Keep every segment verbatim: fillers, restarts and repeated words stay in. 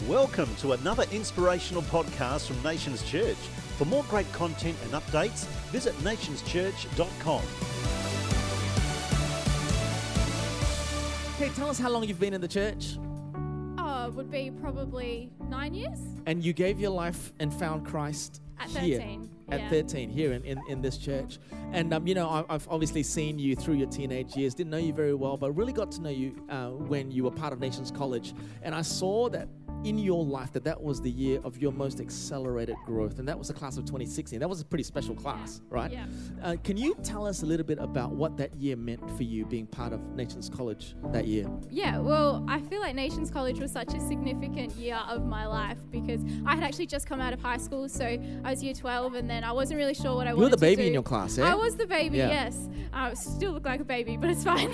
Welcome to another inspirational podcast from Nations Church. For more great content and updates, visit nations church dot com. Hey, tell us how long you've been in the church. Oh, it would be probably nine years. And you gave your life and found Christ At here. thirteen. At yeah. thirteen, here in, in, in this church. And, um, you know, I, I've obviously seen you through your teenage years, didn't know you very well, but really got to know you uh, when you were part of Nations College. And I saw that in your life that that was the year of your most accelerated growth, and that was the class of twenty sixteen. That was a pretty special class, Yeah. right? Yeah. Uh, can you tell us a little bit about what that year meant for you being part of Nations College that year? Yeah, well, I feel like Nations College was such a significant year of my life because I had actually just come out of high school, so I was year twelve, and then I wasn't really sure what I You wanted were the to baby do. in your class, eh? I was the baby, Yeah. yes. I still look like a baby, but it's fine.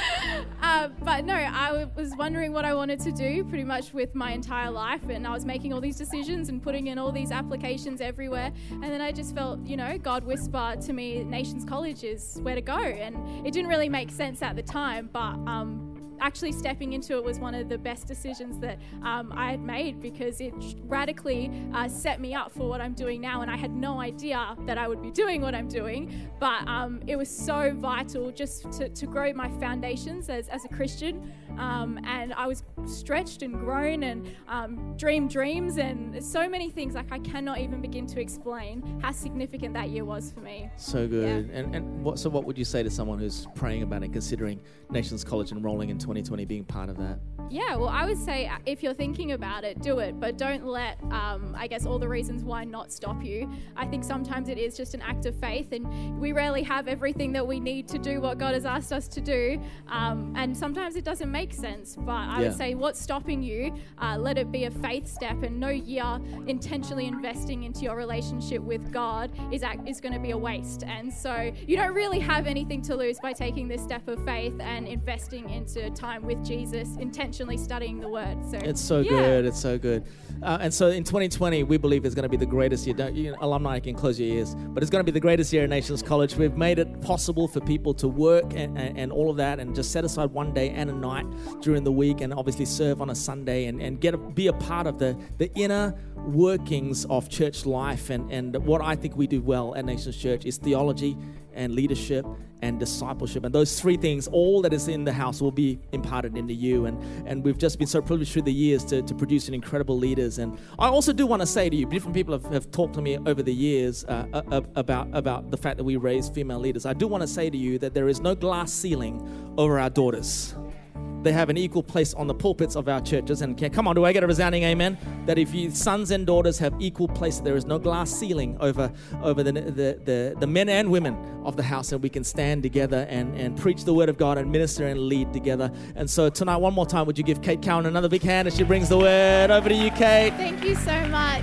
uh, but no, I w- was wondering what I wanted to do pretty much with my entire life, and I was making all these decisions and putting in all these applications everywhere, and then I just felt, you know, God whisper to me, Nations College is where to go, and it didn't really make sense at the time, but um, actually stepping into it was one of the best decisions that um, I had made because it radically uh, set me up for what I'm doing now, and I had no idea that I would be doing what I'm doing, but um, it was so vital just to, to grow my foundations as, as a Christian, um, and I was stretched and grown and um, dreamed dreams and so many things like I cannot even begin to explain how significant that year was for me. So good. And and what so what would you say to someone who's praying about it, considering Nations College enrolling in twenty twenty, being part of that? Yeah, well, I would say uh, if you're thinking about it, do it, but don't let, um, I guess, all the reasons why not stop you. I think sometimes it is just an act of faith, and we rarely have everything that we need to do what God has asked us to do, um, and sometimes it doesn't make sense, but I Yeah. would say what's stopping you, uh, let it be a faith step, and no year intentionally investing into your relationship with God is, act- is going to be a waste, and so you don't really have anything to lose by taking this step of faith and investing into time with Jesus, intentionally studying the Word. So It's so yeah. good. It's so good. Uh, and so in twenty twenty, we believe it's going to be the greatest year. Don't, you know, alumni can close your ears, but it's going to be the greatest year at Nations College. We've made it possible for people to work and, and, and all of that, and just set aside one day and a night during the week, and obviously serve on a Sunday, and, and get a, be a part of the, the inner workings of church life. And, and what I think we do well at Nations Church is theology and leadership and discipleship. And those three things, all that is in the house will be imparted into you. And, and we've just been so privileged through the years to, to produce an incredible leaders. And I also do want to say to you, different people have, have talked to me over the years uh, uh, about, about the fact that we raise female leaders. I do want to say to you that there is no glass ceiling over our daughters. They have an equal place on the pulpits of our churches. And can, come on, do I get a resounding amen? That if you sons and daughters have equal place, there is no glass ceiling over over the the, the, the men and women of the house, and we can stand together and, and preach the word of God and minister and lead together. And so tonight, one more time, would you give Kate Cowan another big hand as she brings the word over to you, Kate? Thank you so much.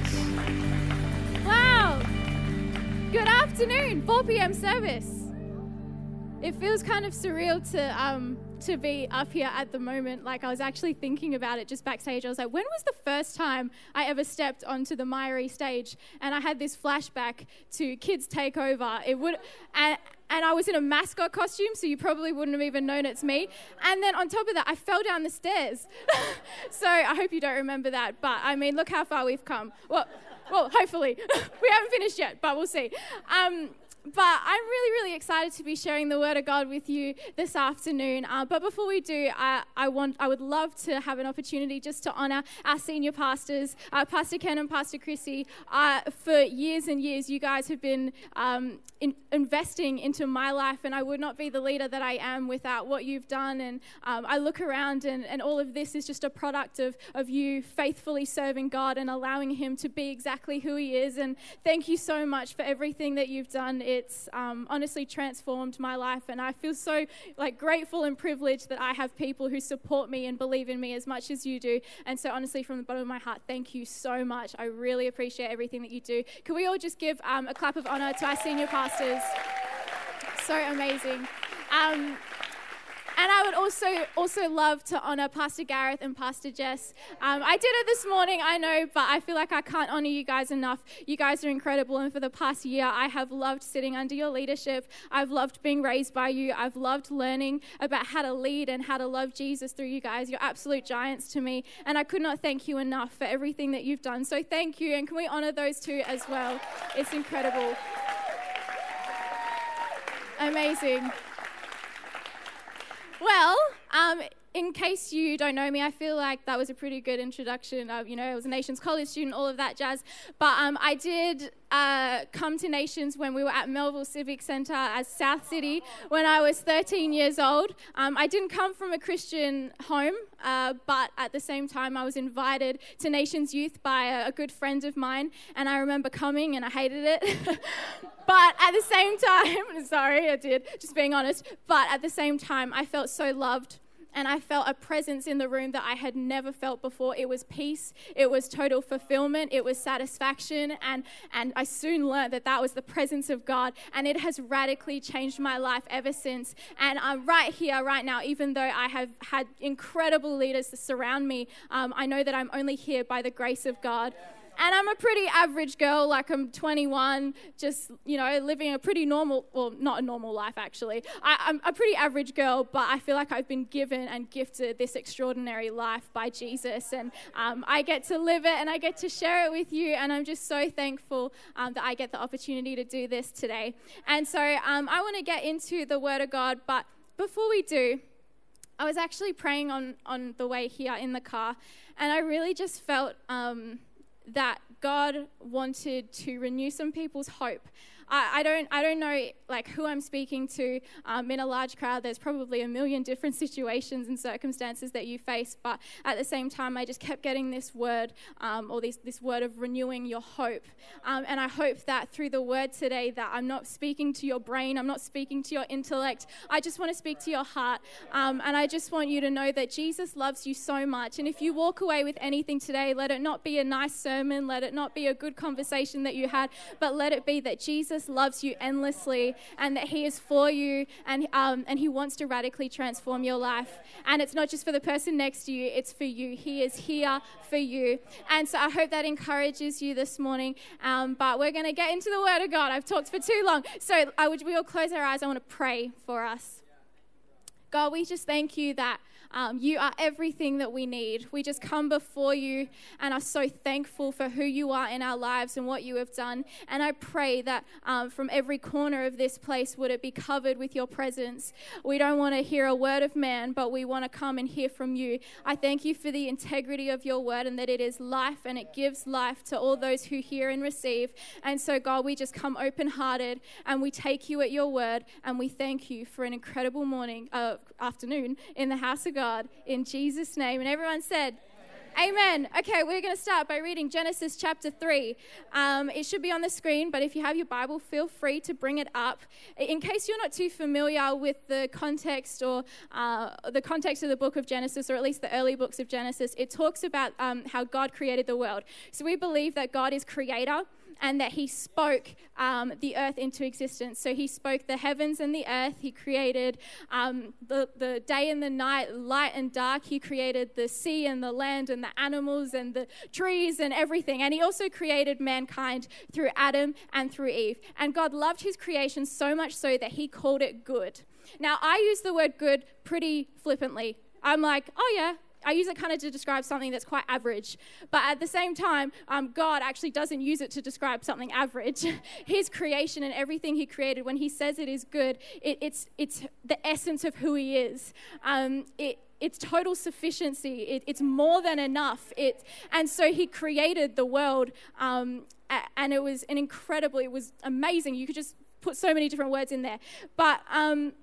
Wow. Good afternoon, four p.m. service. It feels kind of surreal to um to be up here at the moment. Like, I was actually thinking about it just backstage. I was like, when was the first time I ever stepped onto the Myrie stage? And I had this flashback to Kids Take Over. It would, and, and I was in a mascot costume, so you probably wouldn't have even known it's me. And then on top of that, I fell down the stairs. So I hope you don't remember that. But I mean, look how far we've come. Well, well, hopefully. We haven't finished yet, but we'll see. Um, But I'm really, really excited to be sharing the Word of God with you this afternoon. Uh, but before we do, I, I want, I would love to have an opportunity just to honour our senior pastors, uh, Pastor Ken and Pastor Chrissy. Uh, for years and years, you guys have been um, in, investing into my life, and I would not be the leader that I am without what you've done. And um, I look around, and, and all of this is just a product of, of you faithfully serving God and allowing Him to be exactly who He is. And thank you so much for everything that you've done. It's um, honestly transformed my life, and I feel so like grateful and privileged that I have people who support me and believe in me as much as you do. And so honestly, from the bottom of my heart, thank you so much. I really appreciate everything that you do. Can we all just give um, a clap of honor to our senior pastors? So amazing. Um, And I would also also love to honor Pastor Gareth and Pastor Jess. Um, I did it this morning, I know, but I feel like I can't honor you guys enough. You guys are incredible, and for the past year, I have loved sitting under your leadership. I've loved being raised by you. I've loved learning about how to lead and how to love Jesus through you guys. You're absolute giants to me, and I could not thank you enough for everything that you've done. So thank you, and can we honor those two as well? It's incredible. Amazing. Well, um, in case you don't know me, I feel like that was a pretty good introduction. Uh, you know, I was a Nations College student, all of that jazz. But um, I did uh, come to Nations when we were at Melville Civic Centre as South City when I was thirteen years old. Um, I didn't come from a Christian home, uh, but at the same time, I was invited to Nations Youth by a, a good friend of mine. And I remember coming and I hated it. But at the same time, sorry, I did, just being honest. But at the same time, I felt so loved. And I felt a presence in the room that I had never felt before. It was peace. It was total fulfillment. It was satisfaction. And, and I soon learned that that was the presence of God. And it has radically changed my life ever since. And I'm right here, right now, even though I have had incredible leaders to surround me, um, I know that I'm only here by the grace of God. And I'm a pretty average girl, like I'm twenty-one, just, you know, living a pretty normal, well, not a normal life, actually. I, I'm a pretty average girl, but I feel like I've been given and gifted this extraordinary life by Jesus. And um, I get to live it and I get to share it with you. And I'm just so thankful um, that I get the opportunity to do this today. And so um, I want to get into the Word of God. But before we do, I was actually praying on, on the way here in the car. And I really just felt... Um, that God wanted to renew some people's hope. I, I don't I don't know like who I'm speaking to um, in a large crowd. There's probably a million different situations and circumstances that you face, but at the same time, I just kept getting this word um, or this, this word of renewing your hope. Um, and I hope that through the word today that I'm not speaking to your brain, I'm not speaking to your intellect. I just want to speak to your heart. Um, and I just want you to know that Jesus loves you so much. And if you walk away with anything today, let it not be a nice sermon, let it not be a good conversation that you had, but let it be that Jesus loves you endlessly and that he is for you and um, and he wants to radically transform your life. And it's not just for the person next to you, it's for you. He is here for you. And so I hope that encourages you this morning. Um, but we're going to get into the Word of God. I've talked for too long. So I would we all close our eyes. I want to pray for us. God, we just thank you that Um, you are everything that we need. We just come before you and are so thankful for who you are in our lives and what you have done. And I pray that um, from every corner of this place, would it be covered with your presence. We don't want to hear a word of man, but we want to come and hear from you. I thank you for the integrity of your word and that it is life and it gives life to all those who hear and receive. And so, God, we just come open-hearted and we take you at your word and we thank you for an incredible morning, uh, afternoon in the house of God. God, in Jesus' name. And everyone said, Amen. Okay, we're going to start by reading Genesis chapter three. Um, it should be on the screen, but if you have your Bible, feel free to bring it up. In case you're not too familiar with the context or uh, the context of the book of Genesis, or at least the early books of Genesis, it talks about um, how God created the world. So we believe that God is creator and that he spoke um, the earth into existence. So he spoke the heavens and the earth. He created um, the, the day and the night, light and dark. He created the sea and the land and the animals and the trees and everything. And he also created mankind through Adam and through Eve. And God loved his creation so much so that he called it good. Now, I use the word good pretty flippantly. I'm like, oh yeah, I use it kind of to describe something that's quite average. But at the same time, um, God actually doesn't use it to describe something average. His creation and everything he created, when he says it is good, it, it's it's the essence of who he is. Um, it It's total sufficiency. It, it's more than enough. It, and so he created the world, um, and it was an incredible, it was amazing. You could just put so many different words in there. But um,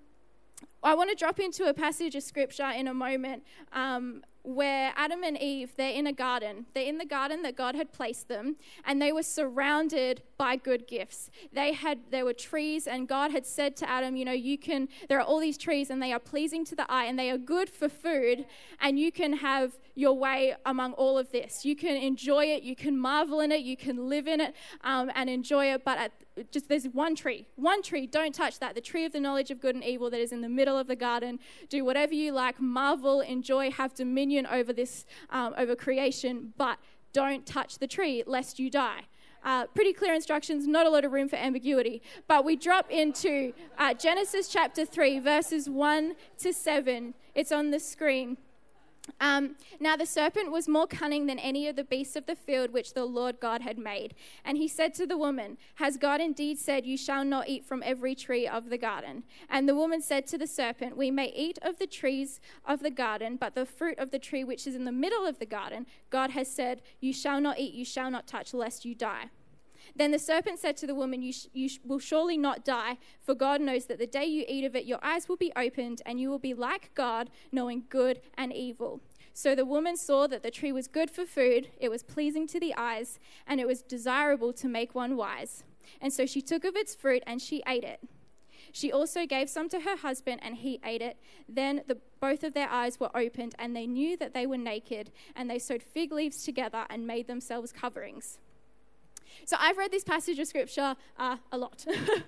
I want to drop into a passage of scripture in a moment um, where Adam and Eve, they're in a garden. They're in the garden that God had placed them, and they were surrounded by good gifts. They had, there were trees, and God had said to Adam, you know, you can, there are all these trees, and they are pleasing to the eye, and they are good for food, and you can have, your way among all of this. You can enjoy it, you can marvel in it, you can live in it um, and enjoy it, but at, just there's one tree, one tree, don't touch that, the tree of the knowledge of good and evil that is in the middle of the garden. Do whatever you like, marvel, enjoy, have dominion over this, um, over creation, but don't touch the tree lest you die. Uh, pretty clear instructions, not a lot of room for ambiguity. But we drop into uh, Genesis chapter three, verses one to seven. It's on the screen. Um, now the serpent was more cunning than any of the beasts of the field which the Lord God had made. And he said to the woman, has God indeed said, you shall not eat from every tree of the garden? And the woman said to the serpent, we may eat of the trees of the garden, but the fruit of the tree which is in the middle of the garden, God has said, you shall not eat, you shall not touch, lest you die. Then the serpent said to the woman, you, sh- you sh- will surely not die, for God knows that the day you eat of it, your eyes will be opened, and you will be like God, knowing good and evil. So the woman saw that the tree was good for food, it was pleasing to the eyes, and it was desirable to make one wise. And so she took of its fruit, and she ate it. She also gave some to her husband, and he ate it. Then the, both of their eyes were opened, and they knew that they were naked, and they sewed fig leaves together and made themselves coverings. So I've read this passage of scripture uh, a lot.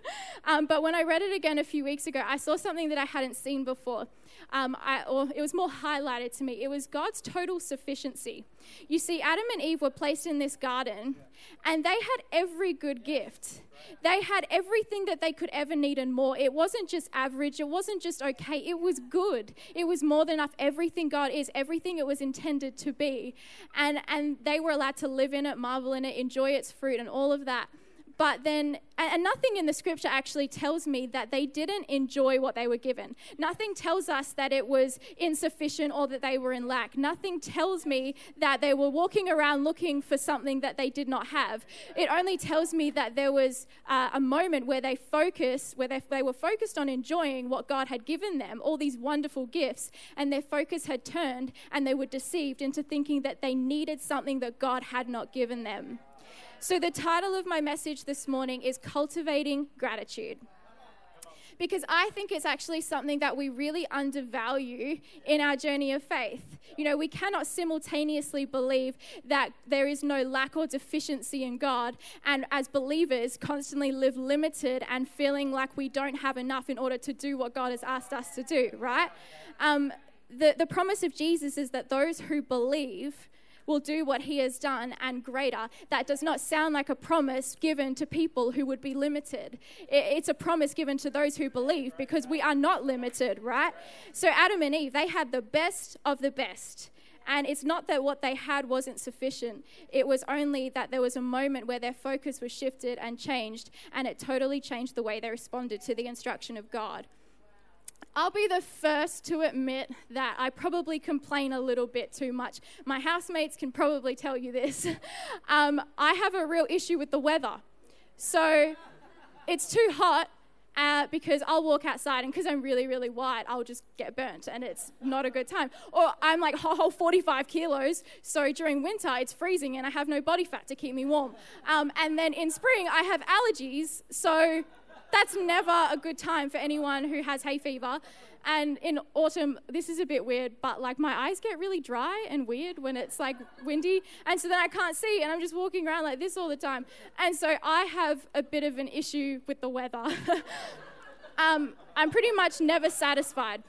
um, but when I read it again a few weeks ago, I saw something that I hadn't seen before. Um, I, or it was more highlighted to me. It was God's total sufficiency. You see, Adam and Eve were placed in this garden, and they had every good gift. They had everything that they could ever need and more. It wasn't just average. It wasn't just okay. It was good. It was more than enough. Everything God is, everything it was intended to be. And, and they were allowed to live in it, marvel in it, enjoy its fruit and all of that. But then, and nothing in the scripture actually tells me that they didn't enjoy what they were given. Nothing tells us that it was insufficient or that they were in lack. Nothing tells me that they were walking around looking for something that they did not have. It only tells me that there was uh, a moment where they focused, where they, they were focused on enjoying what God had given them, all these wonderful gifts, and their focus had turned and they were deceived into thinking that they needed something that God had not given them. So the title of my message this morning is Cultivating Gratitude. Because I think it's actually something that we really undervalue in our journey of faith. You know, we cannot simultaneously believe that there is no lack or deficiency in God, and as believers constantly live limited and feeling like we don't have enough in order to do what God has asked us to do, right? Um, the, the promise of Jesus is that those who believe will do what he has done and greater. That does not sound like a promise given to people who would be limited. It's a promise given to those who believe, because we are not limited, right? So Adam and Eve, they had the best of the best. And it's not that what they had wasn't sufficient. It was only that there was a moment where their focus was shifted and changed, and it totally changed the way they responded to the instruction of God. I'll be the first to admit that I probably complain a little bit too much. My housemates can probably tell you this. Um, I have a real issue with the weather. So it's too hot uh, because I'll walk outside, and because I'm really, really white, I'll just get burnt, and it's not a good time. Or I'm like whole forty-five kilos, so during winter it's freezing and I have no body fat to keep me warm. Um, and then in spring I have allergies, so that's never a good time for anyone who has hay fever. And in autumn, this is a bit weird, but like my eyes get really dry and weird when it's like windy. And so then I can't see, and I'm just walking around like this all the time. And so I have a bit of an issue with the weather. um, I'm pretty much never satisfied.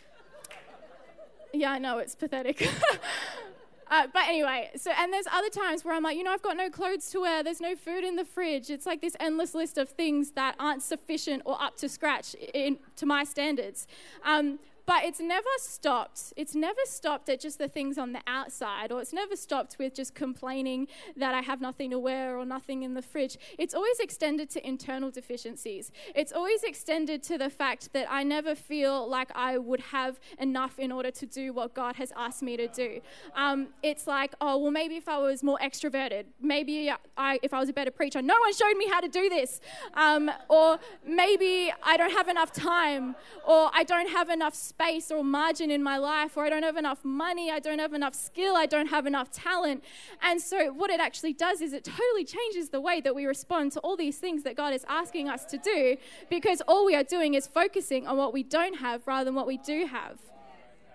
Yeah, I know, it's pathetic. Uh, but anyway, so and there's other times where I'm like, you know, I've got no clothes to wear. There's no food in the fridge. It's like this endless list of things that aren't sufficient or up to scratch in, to my standards. Um, But it's never stopped. It's never stopped at just the things on the outside, or it's never stopped with just complaining that I have nothing to wear or nothing in the fridge. It's always extended to internal deficiencies. It's always extended to the fact that I never feel like I would have enough in order to do what God has asked me to do. Um, it's like, oh, well, maybe if I was more extroverted, maybe I, if I was a better preacher, no one showed me how to do this. Um, or maybe I don't have enough time, or I don't have enough space or margin in my life, or I don't have enough money, I don't have enough skill, I don't have enough talent. And so what it actually does is it totally changes the way that we respond to all these things that God is asking us to do, because all we are doing is focusing on what we don't have rather than what we do have.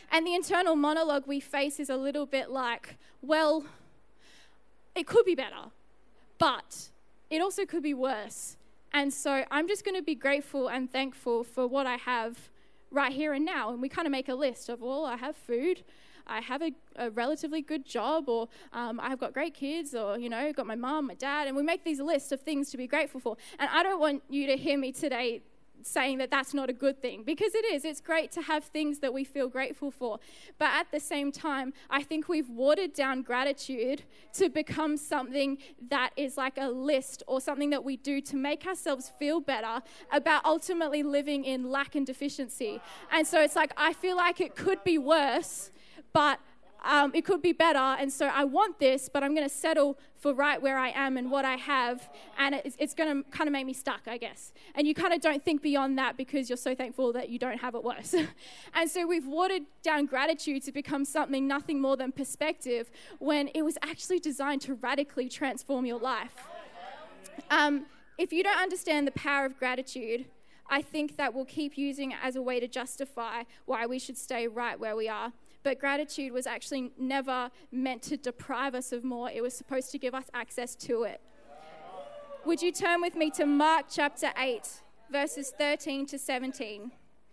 And the internal monologue we face is a little bit like, well, it could be better, but it also could be worse. And so I'm just going to be grateful and thankful for what I have right here and now. And we kind of make a list of, well, I have food, I have a, a relatively good job, or um, I've got great kids, or, you know, got my mom, my dad, and we make these lists of things to be grateful for. And I don't want you to hear me today saying that that's not a good thing, because it is. It's great to have things that we feel grateful for. But at the same time, I think we've watered down gratitude to become something that is like a list or something that we do to make ourselves feel better about ultimately living in lack and deficiency. And so it's like, I feel like it could be worse, but Um, it could be better, and so I want this, but I'm going to settle for right where I am and what I have, and it's, it's going to kind of make me stuck, I guess. And you kind of don't think beyond that because you're so thankful that you don't have it worse. And so we've watered down gratitude to become something nothing more than perspective, when it was actually designed to radically transform your life. Um, if you don't understand the power of gratitude, I think that we'll keep using it as a way to justify why we should stay right where we are. But gratitude was actually never meant to deprive us of more. It was supposed to give us access to it. Would you turn with me to Mark chapter eight, verses thirteen to seventeen?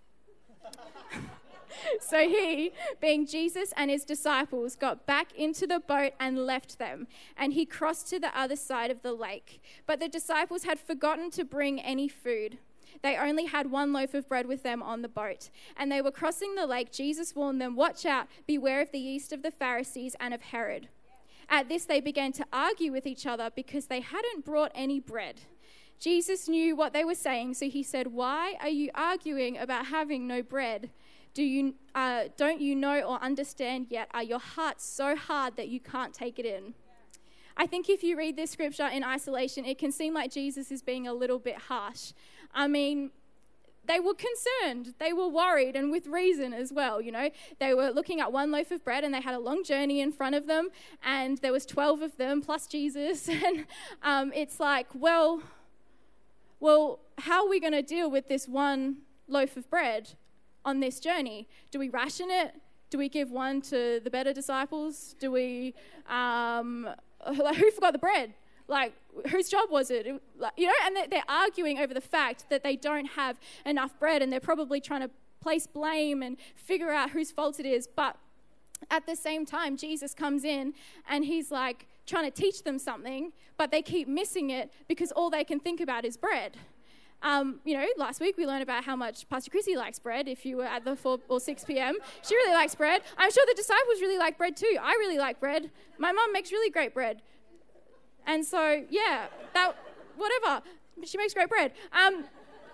So he, being Jesus and his disciples, got back into the boat and left them, and he crossed to the other side of the lake. But the disciples had forgotten to bring any food. They only had one loaf of bread with them on the boat. And they were crossing the lake. Jesus warned them, "Watch out, beware of the yeast of the Pharisees and of Herod." At this, they began to argue with each other because they hadn't brought any bread. Jesus knew what they were saying, so he said, "Why are you arguing about having no bread? Do you, uh, don't you know or understand yet? Are your hearts so hard that you can't take it in?" I think if you read this scripture in isolation, it can seem like Jesus is being a little bit harsh. I mean, they were concerned, they were worried, and with reason as well, you know. They were looking at one loaf of bread, and they had a long journey in front of them, and there was twelve of them, plus Jesus, and um, it's like, well, well, how are we going to deal with this one loaf of bread on this journey? Do we ration it? Do we give one to the better disciples? Do we, um, like, who forgot the bread? Like, whose job was it? it like, you know, and they're arguing over the fact that they don't have enough bread, and they're probably trying to place blame and figure out whose fault it is. But at the same time, Jesus comes in and he's like trying to teach them something, but they keep missing it because all they can think about is bread. Um, you know, last week we learned about how much Pastor Chrissy likes bread. If you were at the four or six p.m., she really likes bread. I'm sure the disciples really like bread too. I really like bread. My mum makes really great bread. And so, yeah, that, whatever. She makes great bread. Um,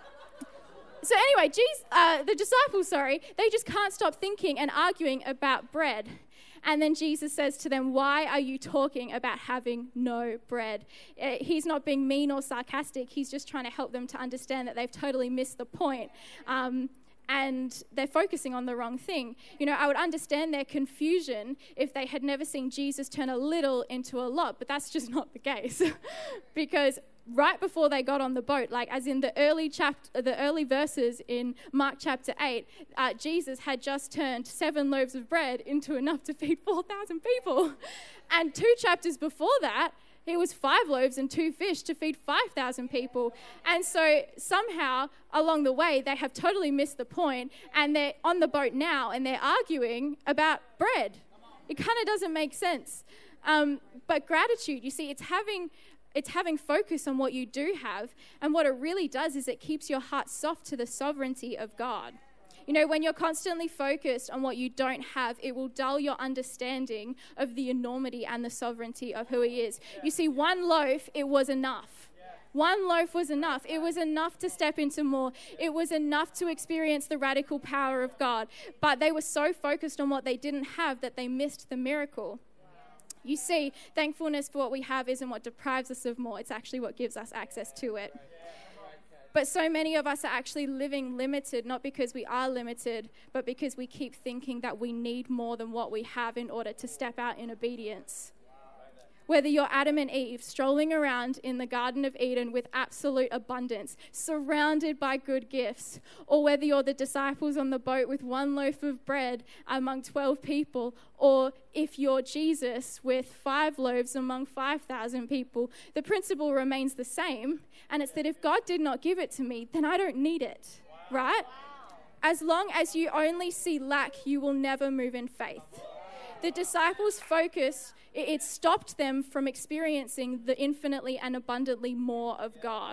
so anyway, Jesus, uh, the disciples, sorry, they just can't stop thinking and arguing about bread. And then Jesus says to them, "Why are you talking about having no bread?" Uh, he's not being mean or sarcastic. He's just trying to help them to understand that they've totally missed the point. Um, and they're focusing on the wrong thing. You know, I would understand their confusion if they had never seen Jesus turn a little into a lot, but that's just not the case. Because right before they got on the boat, like as in the early chapter, the early verses in Mark chapter eight, uh, Jesus had just turned seven loaves of bread into enough to feed four thousand people. And two chapters before that, it was five loaves and two fish to feed five thousand people. And so somehow along the way, they have totally missed the point, and they're on the boat now and they're arguing about bread. It kind of doesn't make sense. Um, but gratitude, you see, it's having it's having focus on what you do have. And what it really does is it keeps your heart soft to the sovereignty of God. You know, when you're constantly focused on what you don't have, it will dull your understanding of the enormity and the sovereignty of who he is. You see, one loaf, it was enough. One loaf was enough. It was enough to step into more. It was enough to experience the radical power of God. But they were so focused on what they didn't have that they missed the miracle. You see, thankfulness for what we have isn't what deprives us of more. It's actually what gives us access to it. But so many of us are actually living limited, not because we are limited, but because we keep thinking that we need more than what we have in order to step out in obedience. Whether you're Adam and Eve strolling around in the Garden of Eden with absolute abundance, surrounded by good gifts, or whether you're the disciples on the boat with one loaf of bread among twelve people, or if you're Jesus with five loaves among five thousand people, the principle remains the same. And it's that if God did not give it to me, then I don't need it, wow. right? Wow. As long as you only see lack, you will never move in faith. The disciples' focus, it stopped them from experiencing the infinitely and abundantly more of God.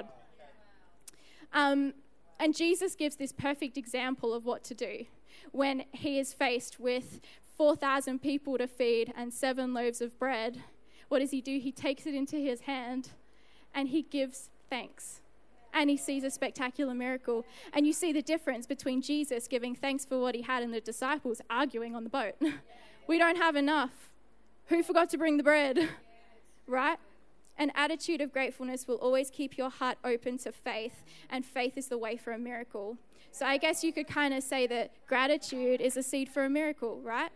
Um, and Jesus gives this perfect example of what to do when he is faced with four thousand people to feed and seven loaves of bread. What does he do? He takes it into his hand and he gives thanks. And he sees a spectacular miracle. And you see the difference between Jesus giving thanks for what he had and the disciples arguing on the boat. We don't have enough. Who forgot to bring the bread? Right? An attitude of gratefulness will always keep your heart open to faith, and faith is the way for a miracle. So I guess you could kind of say that gratitude is a seed for a miracle, right?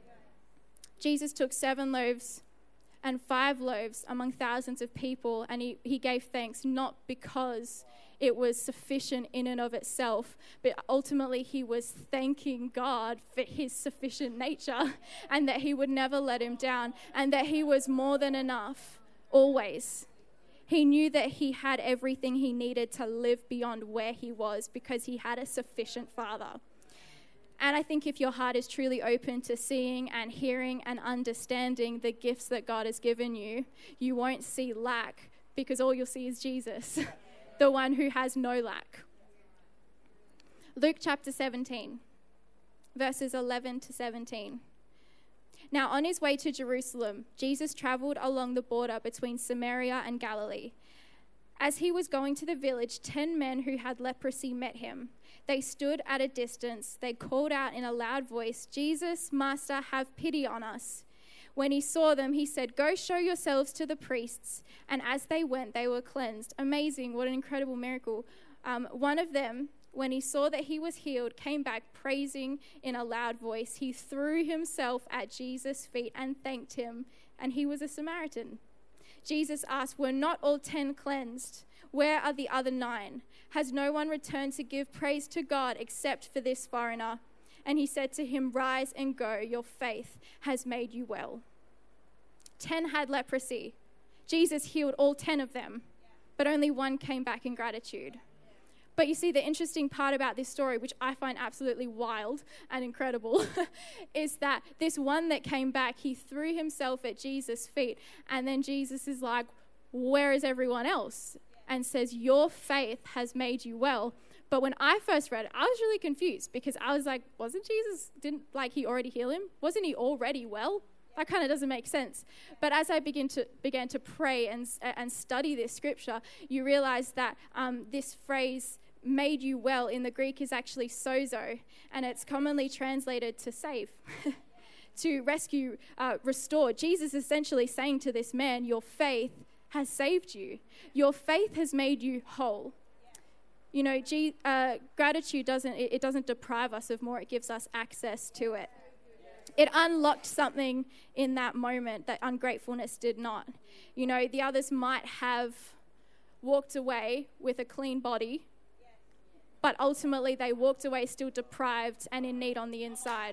Jesus took seven loaves and five loaves among thousands of people, and he, he gave thanks not because it was sufficient in and of itself, but ultimately he was thanking God for his sufficient nature and that he would never let him down and that he was more than enough, always. He knew that he had everything he needed to live beyond where he was because he had a sufficient Father. And I think if your heart is truly open to seeing and hearing and understanding the gifts that God has given you, you won't see lack because all you'll see is Jesus. The one who has no lack. Luke chapter seventeen, verses eleven to seventeen. Now on his way to Jerusalem, Jesus traveled along the border between Samaria and Galilee. As he was going to the village, ten men who had leprosy met him. They stood at a distance. They called out in a loud voice, "Jesus, Master, have pity on us." When he saw them, he said, "Go show yourselves to the priests." And as they went, they were cleansed. Amazing, what an incredible miracle. Um, one of them, when he saw that he was healed, came back praising in a loud voice. He threw himself at Jesus' feet and thanked him, and he was a Samaritan. Jesus asked, "Were not all ten cleansed? Where are the other nine? Has no one returned to give praise to God except for this foreigner?" And he said to him, "Rise and go, your faith has made you well." Ten had leprosy. Jesus healed all ten of them, but only one came back in gratitude. But you see, the interesting part about this story, which I find absolutely wild and incredible, is that this one that came back, he threw himself at Jesus' feet, and then Jesus is like, "Where is everyone else?" And says, "Your faith has made you well." But when I first read it, I was really confused because I was like, wasn't Jesus, didn't like he already heal him? Wasn't he already well? That kind of doesn't make sense. But as I begin to began to pray and and study this scripture, you realize that um, this phrase, "made you well," in the Greek is actually sozo, and it's commonly translated to save, to rescue, uh, restore. Jesus is essentially saying to this man, your faith has saved you. Your faith has made you whole. You know, G, uh, gratitude doesn't, it, it doesn't deprive us of more, it gives us access to it. It unlocked something in that moment that ungratefulness did not. You know, the others might have walked away with a clean body, but ultimately they walked away still deprived and in need on the inside.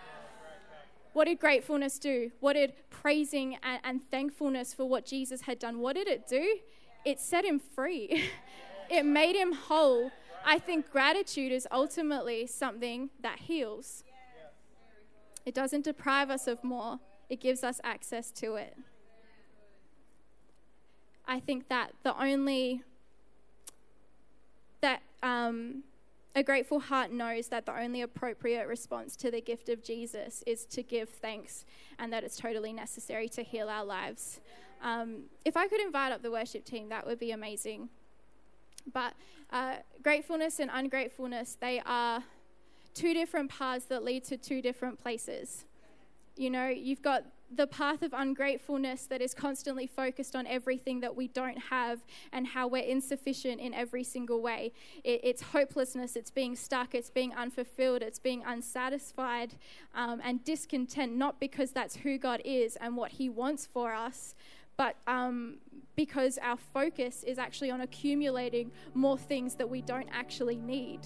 What did gratefulness do? What did praising and, and thankfulness for what Jesus had done, what did it do? It set him free. It made him whole. I think gratitude is ultimately something that heals. It doesn't deprive us of more. It gives us access to it. I think that the only, that um, a grateful heart knows that the only appropriate response to the gift of Jesus is to give thanks, and that it's totally necessary to heal our lives. Um, if I could invite up the worship team, that would be amazing. But uh, gratefulness and ungratefulness, they are two different paths that lead to two different places. You know, you've got the path of ungratefulness that is constantly focused on everything that we don't have and how we're insufficient in every single way. It, it's hopelessness, it's being stuck, it's being unfulfilled, it's being unsatisfied um, and discontent, not because that's who God is and what he wants for us, but um, because our focus is actually on accumulating more things that we don't actually need.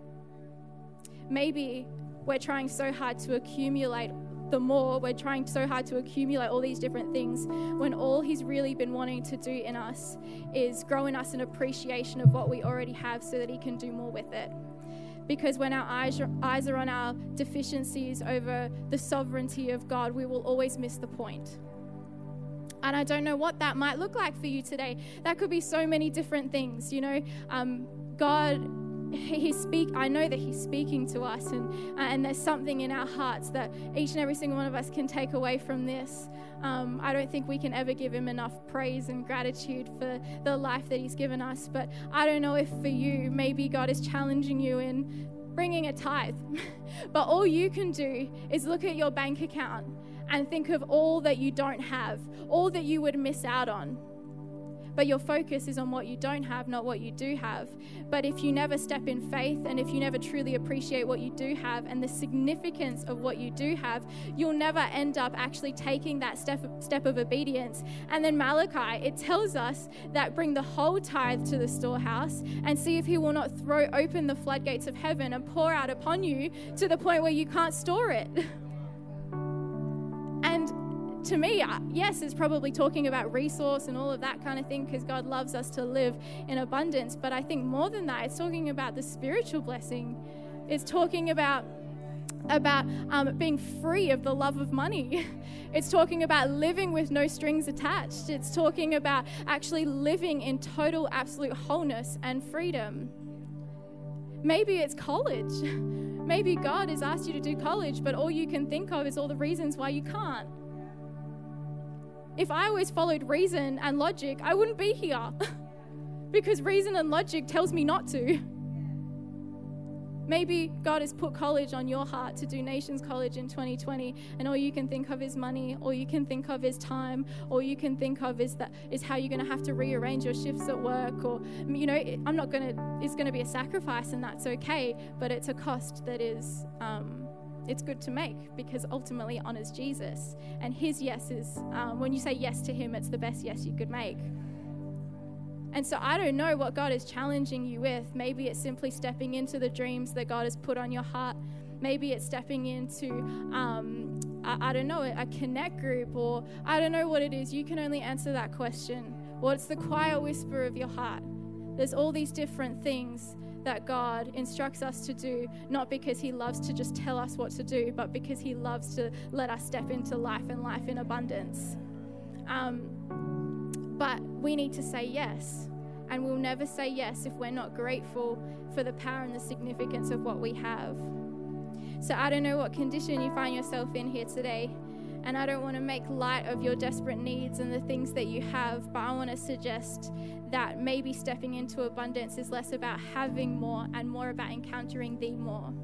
Maybe we're trying so hard to accumulate the more, we're trying so hard to accumulate all these different things when all he's really been wanting to do in us is grow in us an appreciation of what we already have so that he can do more with it. Because when our eyes, eyes are on our deficiencies over the sovereignty of God, we will always miss the point. And I don't know what that might look like for you today. That could be so many different things, you know. Um, God, he speak. I know that he's speaking to us, and uh, and there's something in our hearts that each and every single one of us can take away from this. Um, I don't think we can ever give him enough praise and gratitude for the life that he's given us. But I don't know if for you, maybe God is challenging you in bringing a tithe. But all you can do is look at your bank account and think of all that you don't have, all that you would miss out on. But your focus is on what you don't have, not what you do have. But if you never step in faith, and if you never truly appreciate what you do have and the significance of what you do have, you'll never end up actually taking that step, step of obedience. And then Malachi, it tells us that bring the whole tithe to the storehouse and see if he will not throw open the floodgates of heaven and pour out upon you to the point where you can't store it. And to me, yes, it's probably talking about resource and all of that kind of thing, because God loves us to live in abundance. But I think more than that, it's talking about the spiritual blessing. It's talking about about um, being free of the love of money. It's talking about living with no strings attached. It's talking about actually living in total, absolute wholeness and freedom. Maybe it's college. Maybe God has asked you to do college, but all you can think of is all the reasons why you can't. If I always followed reason and logic, I wouldn't be here because reason and logic tells me not to. Maybe God has put college on your heart to do Nations College in twenty twenty, and all you can think of is money, all you can think of is time, all you can think of is that is how you're going to have to rearrange your shifts at work, or, you know, I'm not going to, it's going to be a sacrifice, and that's okay, but it's a cost that is, um, it's good to make because ultimately it honors Jesus. And his yes is, um, when you say yes to him, it's the best yes you could make. And so I don't know what God is challenging you with. Maybe it's simply stepping into the dreams that God has put on your heart. Maybe it's stepping into, um, I, I don't know, a connect group, or I don't know what it is. You can only answer that question. What's the quiet whisper of your heart? There's all these different things that God instructs us to do, not because he loves to just tell us what to do, but because he loves to let us step into life and life in abundance. Um, but we need to say yes, and we'll never say yes if we're not grateful for the power and the significance of what we have. So I don't know what condition you find yourself in here today, and I don't want to make light of your desperate needs and the things that you have, but I want to suggest that maybe stepping into abundance is less about having more and more about encountering the more.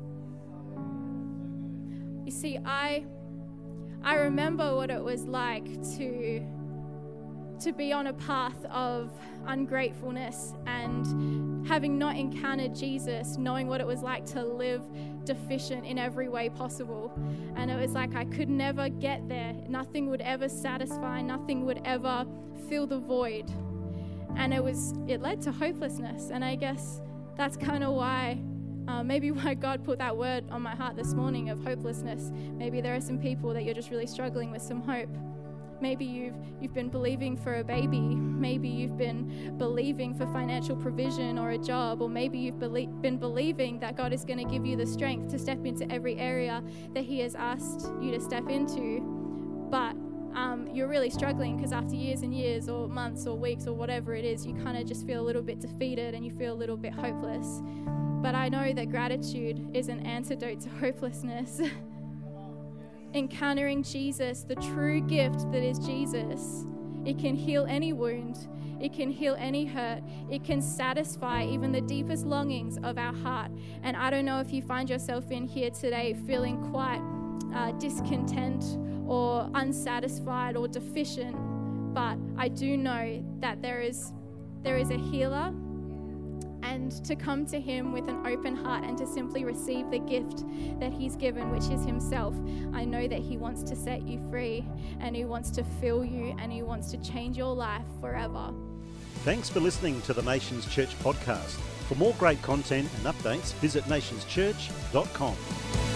You see, I I remember what it was like to to be on a path of ungratefulness and having not encountered Jesus, knowing what it was like to live deficient in every way possible. And it was like I could never get there. Nothing would ever satisfy, nothing would ever fill the void. And it was it led to hopelessness. And I guess that's kind of why uh, maybe why God put that word on my heart this morning of hopelessness. Maybe there are some people that you're just really struggling with some hope. Maybe you've you've been believing for a baby. Maybe you've been believing for financial provision or a job. Or maybe you've belie- been believing that God is going to give you the strength to step into every area that he has asked you to step into. But um, you're really struggling because after years and years or months or weeks or whatever it is, you kind of just feel a little bit defeated and you feel a little bit hopeless. But I know that gratitude is an antidote to hopelessness. Encountering Jesus, the true gift that is Jesus, it can heal any wound, it can heal any hurt, it can satisfy even the deepest longings of our heart. And I don't know if you find yourself in here today feeling quite uh, discontent or unsatisfied or deficient, but I do know that there is there is a healer, and to come to him with an open heart and to simply receive the gift that he's given, which is himself, I know that he wants to set you free, and he wants to fill you, and he wants to change your life forever. Thanks for listening to the Nations Church podcast. For more great content and updates, visit nations church dot com.